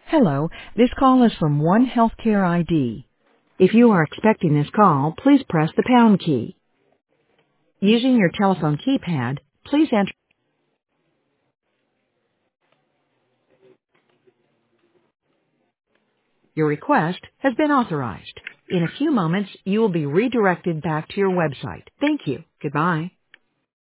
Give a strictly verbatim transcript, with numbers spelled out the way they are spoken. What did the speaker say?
Hello, this call is from One Healthcare I D. If you are expecting this call, please press the pound key. Using your telephone keypad, please enter. Your request has been authorized. In a few moments, you will be redirected back to your website. Thank you. Goodbye.